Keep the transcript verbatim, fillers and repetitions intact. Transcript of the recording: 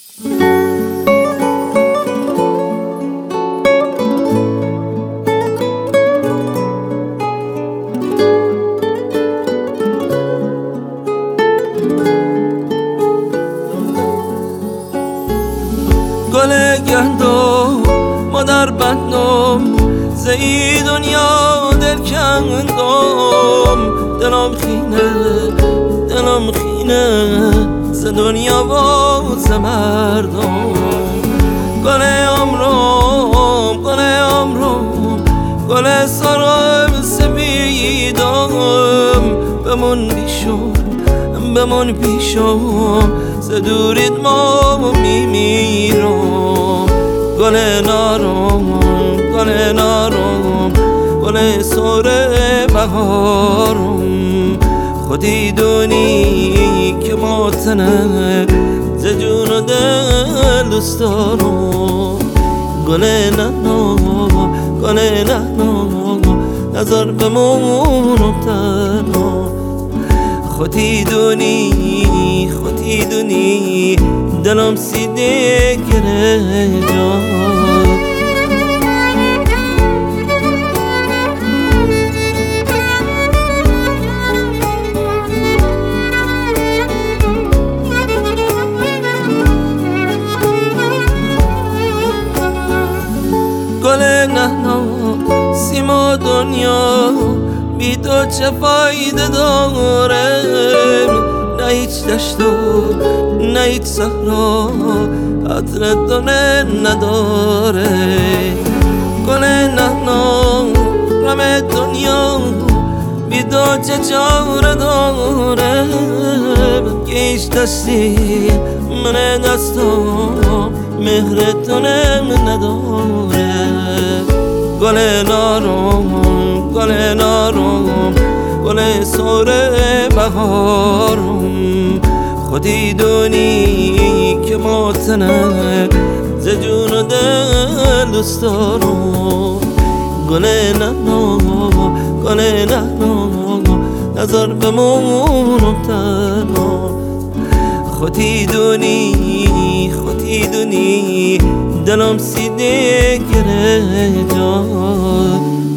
گل گندم مادر بندم زی دنیا دل کندم، دلم خینه دلم خینه ز دنیا و ز مردم. گل عمرم گل عمرم گل سرم سپیدم، بمون پیشم بمون پیشم ز دوریت ما میمیرم. گل نارم گل نارم گل سر بهارم، خودی دونی که ماتنه ز جون و دل دوست دارم. گل نانا گل نانا نظر بمونم تنها، خودی دونی خودی دونی دلم سیده گره جان. گل نهنا سیما دنیا بی تو چه فایده داره؟ نه هیچ دشت و نه هیچ صحرا عطر دونه نداره. گل نهنا غم دنیا بی تو چه چاره داره؟ که هیچ دستی من دستم مهر تونه نداره. گل نارم گل نارم گل سر بهارم، خودی دونی که ماتنه ز جون و دل دوست دارم. گل نانا گل نانا نظر بمونم تنها، خودی دونی خودی دونی دلم سیده گره جان.